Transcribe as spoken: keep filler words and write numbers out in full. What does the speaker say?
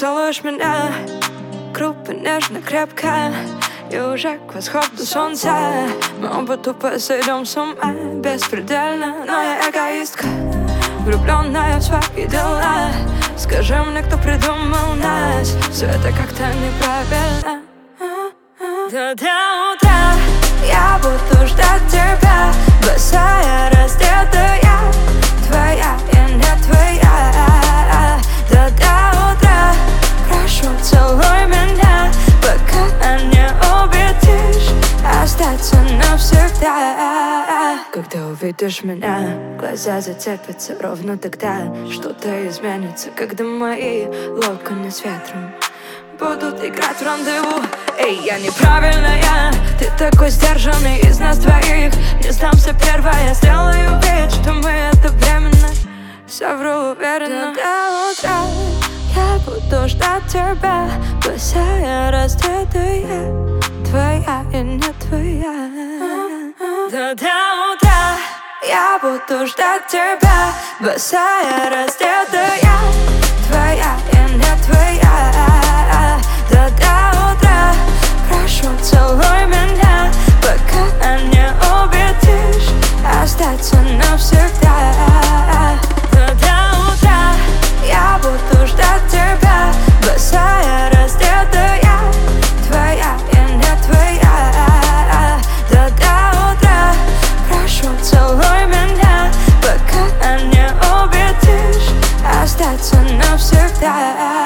целуешь меня грубо, нежно, крепко. И уже к восходу солнца мы оба тупо сойдем с ума. Беспредельно, но я эгоистка, влюбленная в свои дела. Скажи мне, кто придумал нас? Все это как-то неправильно. До, до утра я буду ждать тебя, босая, раздетая, твоя и не твоя. До, до утра прошу, целуй меня, пока не убедишь остаться навсегда. Когда увидишь меня, глаза зацепятся ровно тогда. Что-то изменится, когда мои локоны с ветром будут играть в рандеву. Эй, я неправильная, ты такой сдержанный из нас двоих. Не сдамся первая, сделаю вид, что мы это временно. Совру уверенно. До утра я буду ждать тебя, босая, раздетая, твоя и не твоя. До, до утра я буду ждать тебя, босая, раздетая, твоя и не твоя. До, до утра прошу, целуй меня, пока не убедишь остаться навсегда. До, до утра я буду ждать тебя, босая, раздетая, твоя и не твоя. До, до утра прошу, целуй меня, пока не убедишь остаться навсегда.